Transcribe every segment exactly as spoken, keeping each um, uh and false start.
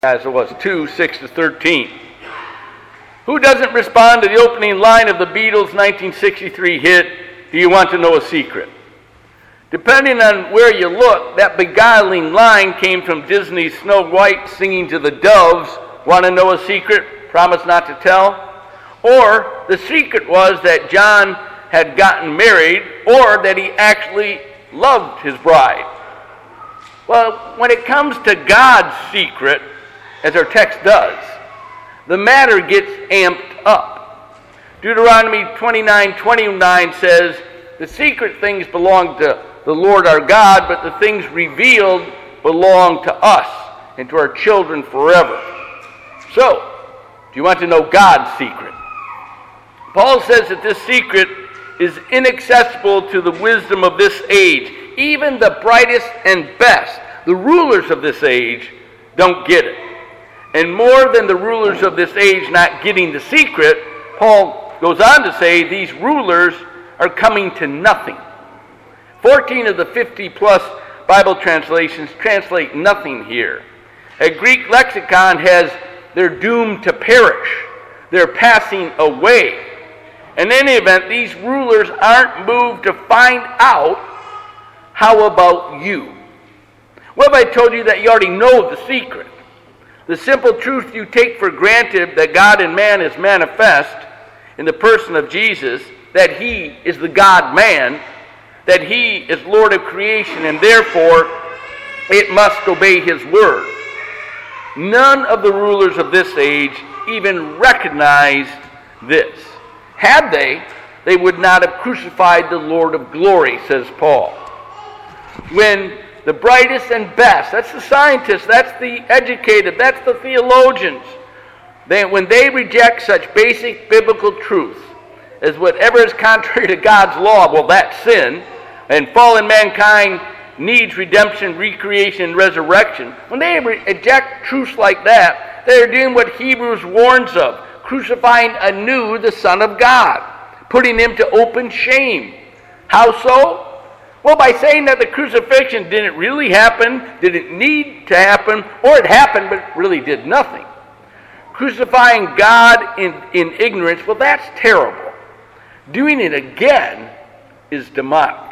as it was, two, six to thirteen. Who doesn't respond to the opening line of the Beatles' nineteen sixty-three hit, "Do You Want to Know a Secret?" Depending on where you look, that beguiling line came from Disney's Snow White singing to the doves, "Want to know a secret? Promise not to tell." Or the secret was that John had gotten married, or that he actually loved his bride. Well, when it comes to God's secret, as our text does, the matter gets amped up. Deuteronomy twenty-nine twenty-nine says, "The secret things belong to the Lord our God, but the things revealed belong to us and to our children forever." So, do you want to know God's secret? Paul says that this secret is inaccessible to the wisdom of this age. Even the brightest and best, the rulers of this age, don't get it. And more than the rulers of this age not getting the secret, Paul goes on to say these rulers are coming to nothing. fourteen of the fifty plus Bible translations translate nothing here. A Greek lexicon has "they're doomed to perish," "they're passing away." In any event, these rulers aren't moved to find out, "How about you?" What if I told you that you already know the secret? The simple truth you take for granted, that God and man is manifest in the person of Jesus, that he is the God-man, that he is Lord of creation, and therefore it must obey his word. None of the rulers of this age even recognized this. Had they, they would not have crucified the Lord of glory, says Paul. When the brightest and best, that's the scientists, that's the educated, that's the theologians, they, when they reject such basic biblical truths as whatever is contrary to God's law, well, that's sin, and fallen mankind needs redemption, recreation, and resurrection. When they reject truths like that, they are doing what Hebrews warns of, crucifying anew the Son of God, putting him to open shame. How so? Well, by saying that the crucifixion didn't really happen, didn't need to happen, or it happened but really did nothing. Crucifying God in, in ignorance, well, that's terrible. Doing it again is demonic.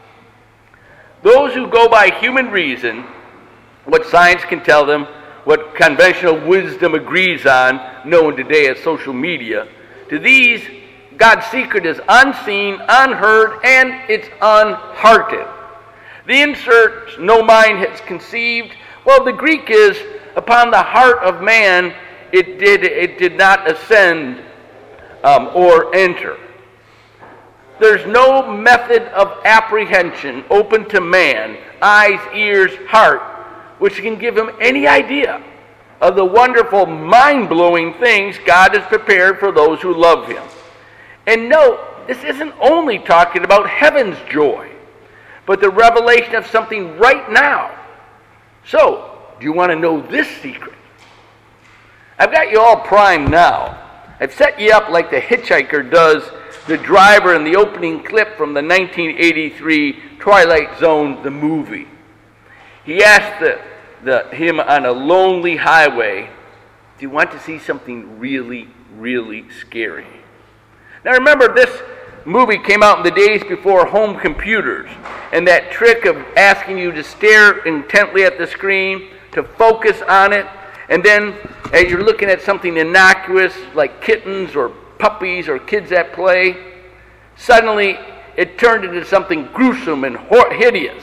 Those who go by human reason, what science can tell them, what conventional wisdom agrees on, known today as social media, to these, God's secret is unseen, unheard, and it's unhearted. The insert, "no mind has conceived," well, the Greek is, "upon the heart of man it did, it did not ascend um, or enter." There's no method of apprehension open to man, eyes, ears, heart, which can give him any idea of the wonderful, mind-blowing things God has prepared for those who love him. And note, this isn't only talking about heaven's joy, but the revelation of something right now. So, do you want to know this secret? I've got you all primed now. I've set you up like the hitchhiker does the driver in the opening clip from the nineteen eighty-three Twilight Zone, the movie. He asked the, the, him on a lonely highway, "Do you want to see something really, really scary?" Now remember, this movie came out in the days before home computers, and that trick of asking you to stare intently at the screen, to focus on it, and then as you're looking at something innocuous like kittens or puppies or kids at play, suddenly it turned into something gruesome and hor- hideous.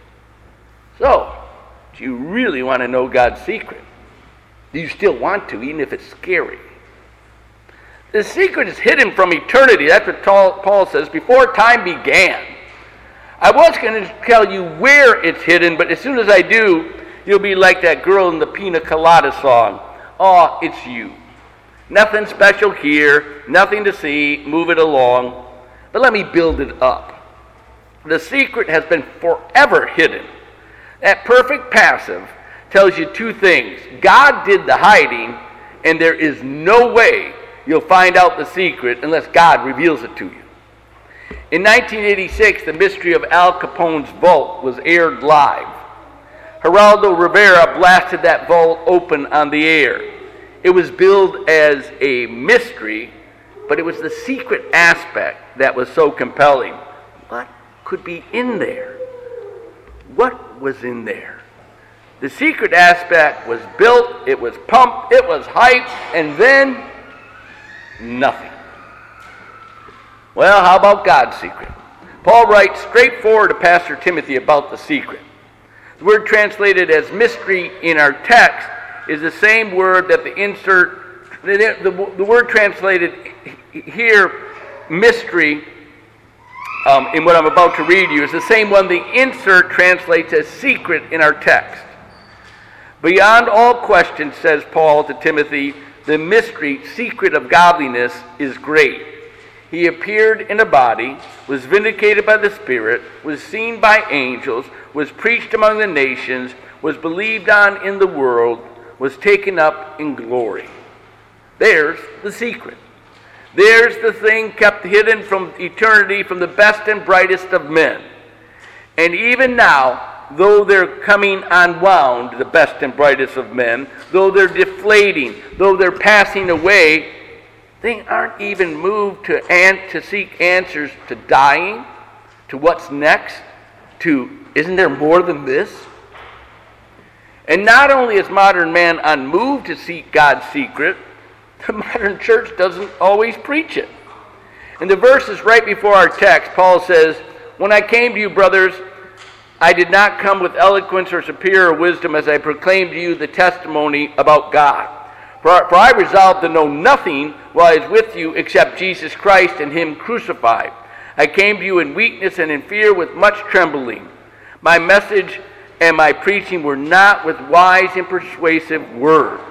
So, do you really want to know God's secret? Do you still want to, even if it's scary? The secret is hidden from eternity. That's what Paul says, before time began. I was going to tell you where it's hidden, but as soon as I do, you'll be like that girl in the Pina Colada song. "Oh, it's you. Nothing special here, nothing to see, move it along." But let me build it up. The secret has been forever hidden. That perfect passive tells you two things. God did the hiding, and there is no way you'll find out the secret unless God reveals it to you. In nineteen eighty-six, the mystery of Al Capone's vault was aired live. Geraldo Rivera blasted that vault open on the air. It was billed as a mystery, but it was the secret aspect that was so compelling. What could be in there? What was in there? The secret aspect was built, it was pumped, it was hyped, and then nothing. Well, how about God's secret? Paul writes straightforward to Pastor Timothy about the secret. The word translated as mystery in our text is the same word that the insert, the, the, the word translated here, mystery, um, in what I'm about to read you, is the same one the insert translates as secret in our text. Beyond all question, says Paul to Timothy, the mystery, secret of godliness is great. He appeared in a body, was vindicated by the Spirit, was seen by angels, was preached among the nations, was believed on in the world, was taken up in glory. There's the secret. There's the thing kept hidden from eternity from the best and brightest of men. And even now, though they're coming unwound, the best and brightest of men, though they're deflating, though they're passing away, they aren't even moved to, an- to seek answers to dying, to what's next, to, isn't there more than this? And not only is modern man unmoved to seek God's secret, the modern church doesn't always preach it. In the verses right before our text, Paul says, "When I came to you, brothers, I did not come with eloquence or superior wisdom as I proclaimed to you the testimony about God. For I, for I resolved to know nothing while I was with you except Jesus Christ and Him crucified. I came to you in weakness and in fear with much trembling. My message and my preaching were not with wise and persuasive words."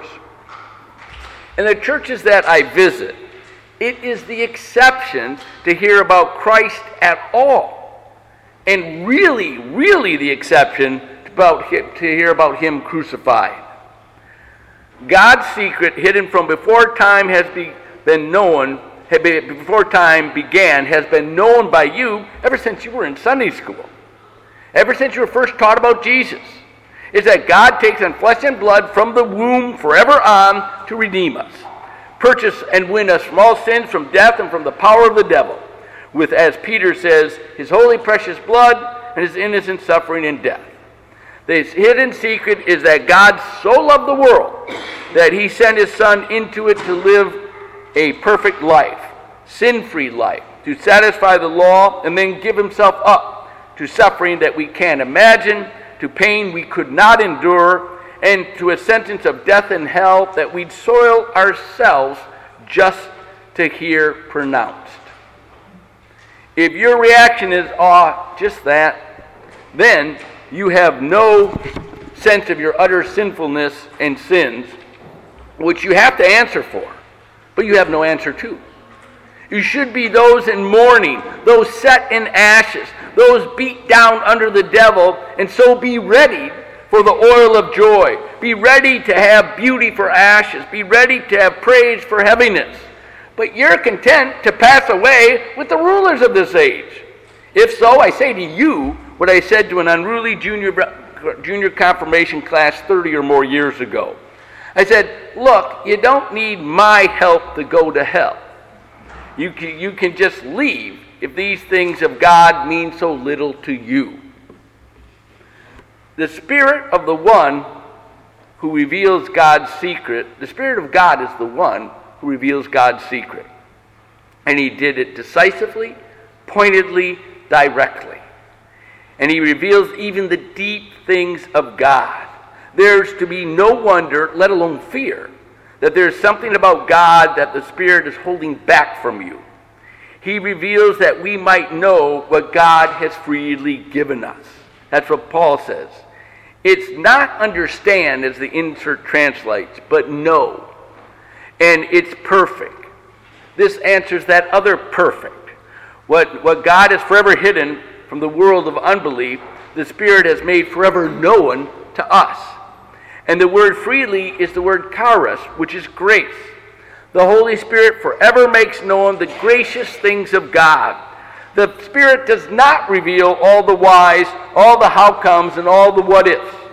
In the churches that I visit, it is the exception to hear about Christ at all. And really, really the exception about him, to hear about Him crucified. God's secret, hidden from before time has be, been known, before time began, has been known by you ever since you were in Sunday school. Ever since you were first taught about Jesus. Is that God takes on flesh and blood from the womb forever on to redeem us. Purchase and win us from all sins, from death, and from the power of the devil. With, as Peter says, His holy precious blood and His innocent suffering and death. This hidden secret is that God so loved the world that He sent His Son into it to live a perfect life, sin-free life, to satisfy the law and then give Himself up to suffering that we can't imagine, to pain we could not endure, and to a sentence of death and hell that we'd soil ourselves just to hear pronounced. If your reaction is, "Ah, just that," then you have no sense of your utter sinfulness and sins, which you have to answer for, but you have no answer to. You should be those in mourning, those set in ashes, those beat down under the devil, and so be ready for the oil of joy. Be ready to have beauty for ashes. Be ready to have praise for heaviness. But you're content to pass away with the rulers of this age. If so, I say to you what I said to an unruly junior, junior confirmation class thirty or more years ago. I said, "Look, you don't need my help to go to hell. You can, you can just leave if these things of God mean so little to you." The Spirit of the one who reveals God's secret, the Spirit of God is the one who reveals God's secret. And He did it decisively, pointedly, directly. And He reveals even the deep things of God. There's to be no wonder, let alone fear, that there's something about God that the Spirit is holding back from you. He reveals that we might know what God has freely given us. That's what Paul says. It's not understand, as the insert translates, but know. And it's perfect. This answers that other perfect. What, what God has forever hidden from the world of unbelief, the Spirit has made forever known to us. And the word freely is the word charis, which is grace. The Holy Spirit forever makes known the gracious things of God. The Spirit does not reveal all the whys, all the how comes, and all the what ifs.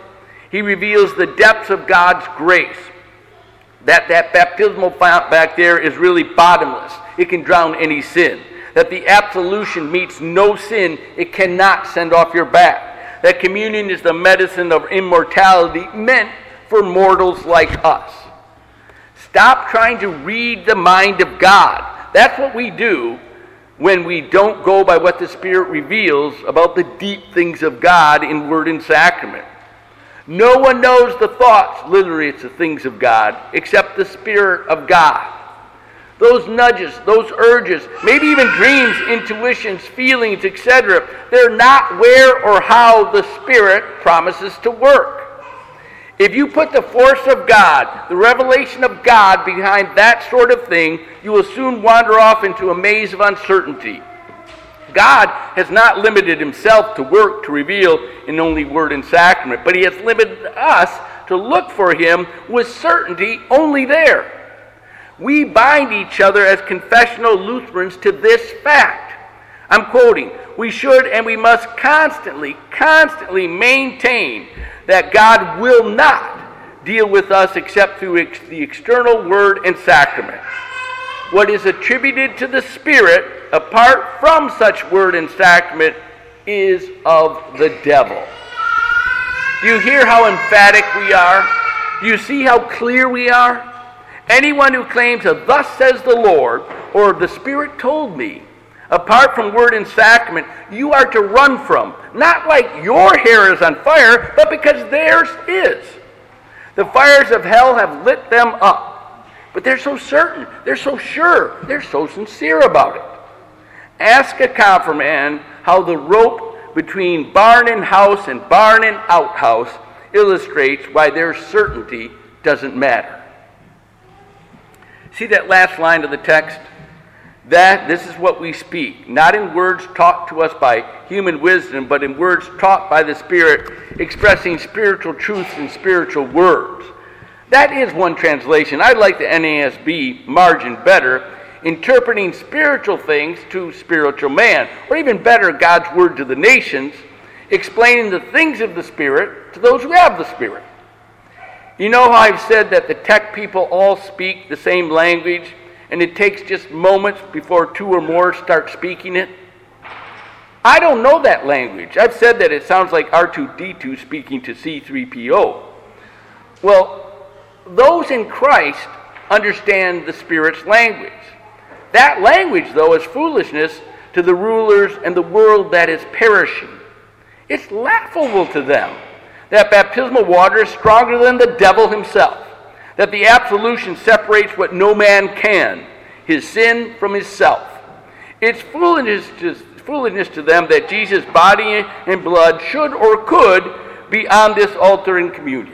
He reveals the depths of God's grace. That that baptismal fount back there is really bottomless. It can drown any sin. That the absolution meets no sin. It cannot send off your back. That communion is the medicine of immortality meant for mortals like us. Stop trying to read the mind of God. That's what we do when we don't go by what the Spirit reveals about the deep things of God in word and sacrament. No one knows the thoughts, literally it's the things of God, except the Spirit of God. Those nudges, those urges, maybe even dreams, intuitions, feelings, et cetera, they're not where or how the Spirit promises to work. If you put the force of God, the revelation of God behind that sort of thing, you will soon wander off into a maze of uncertainty. God has not limited himself to work to reveal in only word and sacrament, but he has limited us to look for him with certainty only there. We bind each other as confessional Lutherans to this fact. I'm quoting, we should and we must constantly, constantly maintain that God will not deal with us except through ex- the external word and sacrament. What is attributed to the Spirit, apart from such word and sacrament, is of the devil. Do you hear how emphatic we are? Do you see how clear we are? Anyone who claims a "thus says the Lord" or "the Spirit told me," apart from word and sacrament, you are to run from, not like your hair is on fire, but because theirs is. The fires of hell have lit them up. But they're so certain, they're so sure, they're so sincere about it. Ask a confirmand how the rope between barn and house and barn and outhouse illustrates why their certainty doesn't matter. See that last line of the text? That this is what we speak, not in words taught to us by human wisdom, but in words taught by the Spirit, expressing spiritual truths in spiritual words. That is one translation. I like the N A S B margin better, interpreting spiritual things to spiritual man, or even better, God's word to the nations, explaining the things of the Spirit to those who have the Spirit. You know how I've said that the tech people all speak the same language, and it takes just moments before two or more start speaking it? I don't know that language. I've said that it sounds like R two D two speaking to C three P O. Well, those in Christ understand the Spirit's language. That language, though, is foolishness to the rulers and the world that is perishing. It's laughable to them that baptismal water is stronger than the devil himself, that the absolution separates what no man can, his sin from his self. It's foolishness to, foolishness to them that Jesus' body and blood should or could be on this altar in communion.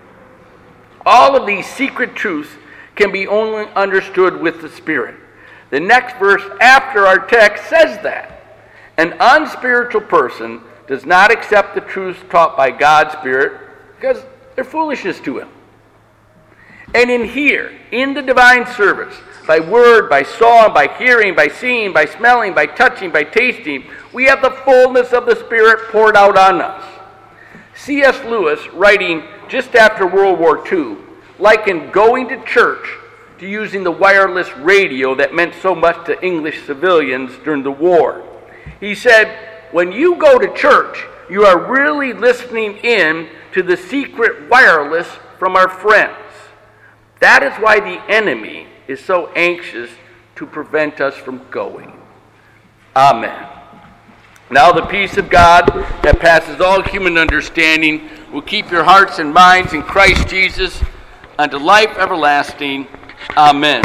All of these secret truths can be only understood with the Spirit. The next verse after our text says that. An unspiritual person does not accept the truths taught by God's Spirit because they're foolishness to him. And in here, in the divine service, by word, by song, by hearing, by seeing, by smelling, by touching, by tasting, we have the fullness of the Spirit poured out on us. C S Lewis, writing just after World War Two, likened going to church to using the wireless radio that meant so much to English civilians during the war. He said, when you go to church, you are really listening in to the secret wireless from our friends. That is why the enemy is so anxious to prevent us from going. Amen. Now the peace of God that passes all human understanding will keep your hearts and minds in Christ Jesus unto life everlasting. Amen.